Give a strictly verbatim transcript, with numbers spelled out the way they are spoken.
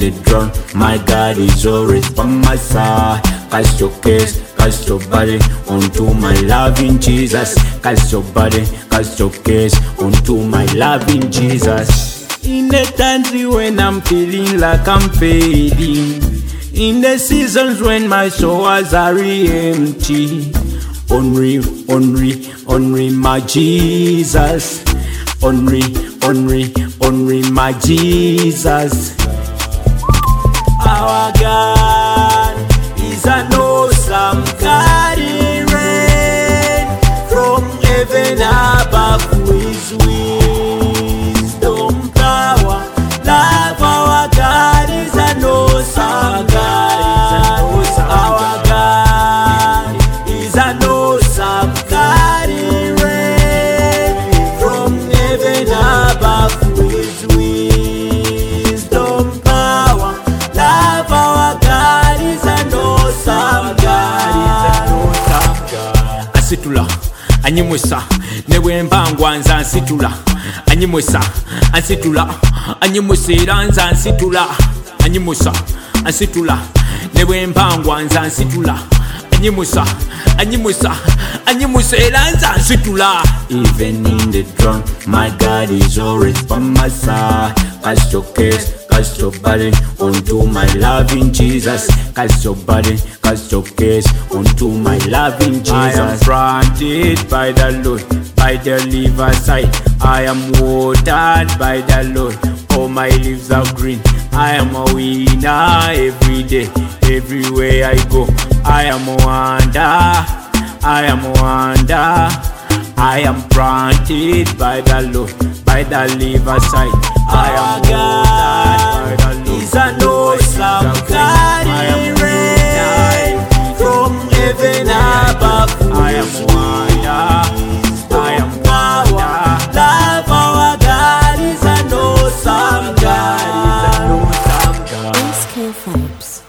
the drum, my God is always by my side. Cast your case, cast your body onto my loving Jesus. Cast your body, cast your case onto my loving Jesus. In the times when I'm feeling like I'm fading, in the seasons when my showers are empty, Henri, Henri, Henri, my Jesus. Henri, Henri, Henri, my Jesus. Our God is an awesome God. He reigns from heaven above with wisdom, power, love. Our God is an awesome God. Our God is an awesome God. He reigns from heaven above with wisdom, power, love. Our God is an awesome God. Ansitula, anyimwesa, newe mbangwa nza ansitula. Anyimwesa, ansitula, anyimwesera nza ansitula. Anyimwesa, ansitula, newe mbangwa nza ansitula. Anyimwesa, anyimwesa, anyimwesera nza ansitula. Even in the drum, my God is always by my side. Cast your case, cast your body onto my loving Jesus. Cast your body, cast your case onto my loving Jesus. I am planted by the Lord, by the riverside. I am watered by the Lord, all my leaves are green. I am a winner every day, everywhere I go. I am a wonder, I am a wonder. I am planted by the Lord, by the riverside. I am God is an awesome God. He reigns from heaven above. I am wonder, I am power, love. Our God is an awesome God. S K Vibes.